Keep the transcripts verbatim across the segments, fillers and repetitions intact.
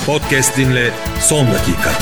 Podcast dinle son dakika.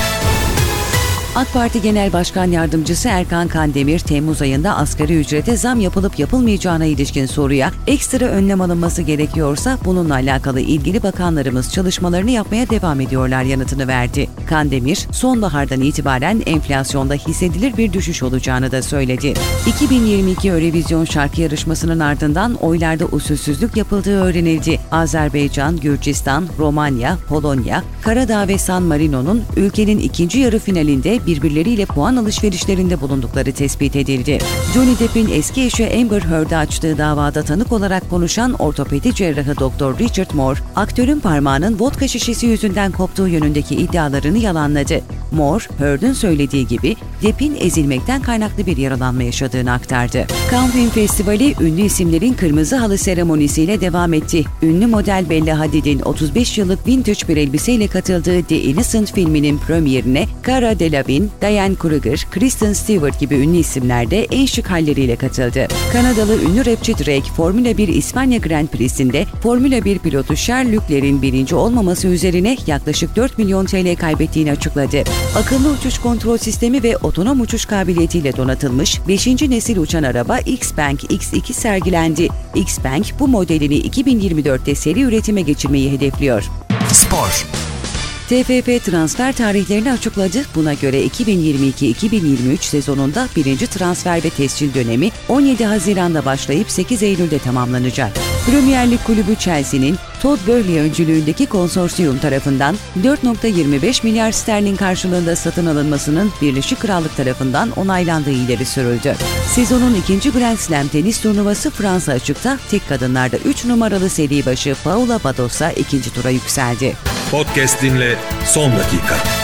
AK Parti Genel Başkan Yardımcısı Erkan Kandemir, Temmuz ayında asgari ücrete zam yapılıp yapılmayacağına ilişkin soruya ekstra önlem alınması gerekiyorsa bununla alakalı ilgili bakanlarımız çalışmalarını yapmaya devam ediyorlar yanıtını verdi. Kandemir, sonbahardan itibaren enflasyonda hissedilir bir düşüş olacağını da söyledi. iki bin yirmi iki Eurovision şarkı yarışmasının ardından oylarda usulsüzlük yapıldığı öğrenildi. Azerbaycan, Gürcistan, Romanya, Polonya, Karadağ ve San Marino'nun ülkenin ikinci yarı finalinde birbirleriyle puan alışverişlerinde bulundukları tespit edildi. Johnny Depp'in eski eşi Amber Heard'a açtığı davada tanık olarak konuşan ortopedi cerrahı Doktor Richard Moore, aktörün parmağının vodka şişesi yüzünden koptuğu yönündeki iddialarını yalanladı. Moore, Heard'ın söylediği gibi Depp'in ezilmekten kaynaklı bir yaralanma yaşadığını aktardı. Cannes Film Festivali ünlü isimlerin kırmızı halı seremonisiyle devam etti. Ünlü model Bella Hadid'in otuz beş yıllık vintage bir elbiseyle katıldığı The Innocent filminin premierine Cara Delevingne, Diane Kruger, Kristen Stewart gibi ünlü isimler de en şık halleriyle katıldı. Kanadalı ünlü rapçi Drake, Formula bir İspanya Grand Prix'sinde Formula bir pilotu Charles Leclerc'in birinci olmaması üzerine yaklaşık dört milyon T L kaybettiğini açıkladı. Akıllı uçuş kontrol sistemi ve otonom uçuş kabiliyetiyle donatılmış beşinci nesil uçan araba X-Bank X iki sergilendi. X-Bank bu modelini iki bin yirmi dörtte seri üretime geçirmeyi hedefliyor. Spor. T F F transfer tarihlerini açıkladı. Buna göre iki bin yirmi iki iki bin yirmi üç sezonunda birinci transfer ve tescil dönemi on yedi Haziran'da başlayıp sekiz Eylül'de tamamlanacak. Premier Lig kulübü Chelsea'nin Todd Boehly öncülüğündeki konsorsiyum tarafından dört virgül yirmi beş milyar sterlin karşılığında satın alınmasının Birleşik Krallık tarafından onaylandığı ileri sürüldü. Sezonun ikinci Grand Slam tenis turnuvası Fransa açıkta tek kadınlarda üç numaralı seri başı Paula Badosa ikinci tura yükseldi. Podcast dinle son dakika.